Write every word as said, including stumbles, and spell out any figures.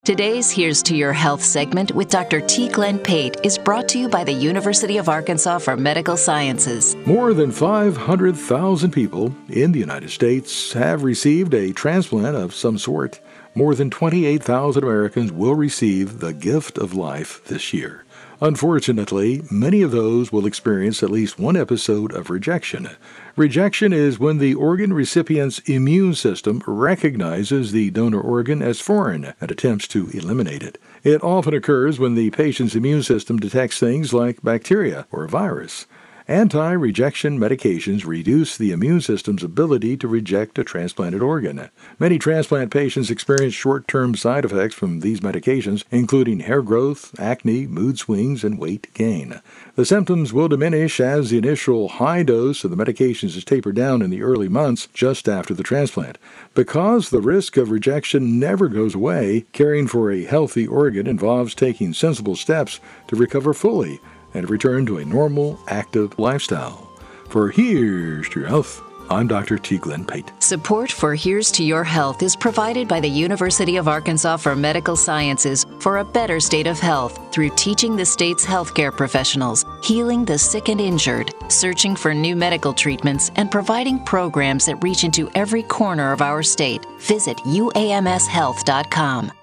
Today's Here's to Your Health segment with Doctor T. Glenn Pate is brought to you by the University of Arkansas for Medical Sciences. More than five hundred thousand people in the United States have received a transplant of some sort. More than twenty-eight thousand Americans will receive the gift of life this year. Unfortunately, many of those will experience at least one episode of rejection. Rejection is when the organ recipient's immune system recognizes the donor organ as foreign and attempts to eliminate it. It often occurs when the patient's immune system detects things like bacteria or a virus. Anti-rejection medications reduce the immune system's ability to reject a transplanted organ. Many transplant patients experience short-term side effects from these medications, including hair growth, acne, mood swings, and weight gain. The symptoms will diminish as the initial high dose of the medications is tapered down in the early months just after the transplant. Because the risk of rejection never goes away, caring for a healthy organ involves taking sensible steps to recover fully and return to a normal, active lifestyle. For Here's to Your Health, I'm Doctor T. Glenn Pate. Support for Here's to Your Health is provided by the University of Arkansas for Medical Sciences for a better state of health through teaching the state's healthcare professionals, healing the sick and injured, searching for new medical treatments, and providing programs that reach into every corner of our state. Visit U A M S health dot com.